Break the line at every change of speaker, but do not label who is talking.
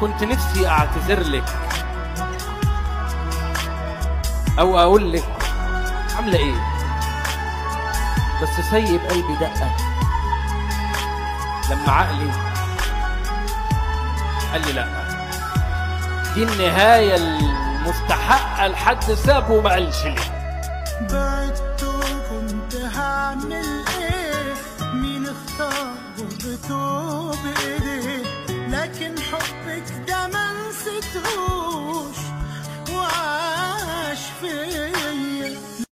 كنت نفسي اعتذر لك او اقول لك عامله ايه، بس سيب قلبي دقه لما عقلي قال لي لا، دي النهايه المستحقه لحد سابه وما قالش ليه.
بعدت وكنت هعمل ايه، مين اختار غربته بايديه، لكن حبك ده ما نسيتهوش وعاش فيه.